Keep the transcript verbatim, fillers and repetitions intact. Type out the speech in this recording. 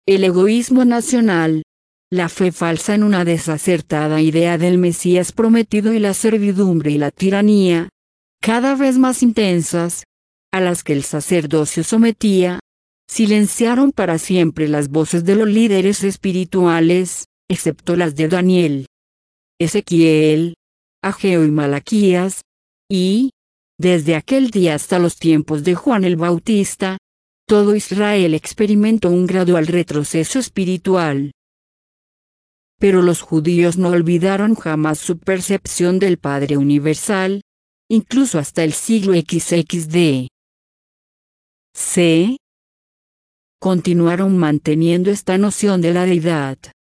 El egoísmo nacional, la fe falsa en una desacertada idea del Mesías prometido y la servidumbre y la tiranía, cada vez más intensas, a las que el sacerdocio sometía, silenciaron para siempre las voces de los líderes espirituales, excepto las de Daniel, Ezequiel, Ageo y Malaquías, y, desde aquel día hasta los tiempos de Juan el Bautista, todo Israel experimentó un gradual retroceso espiritual. Pero los judíos no olvidaron jamás su percepción del Padre Universal, incluso hasta el siglo sesenta. C. Continuaron manteniendo esta noción de la deidad.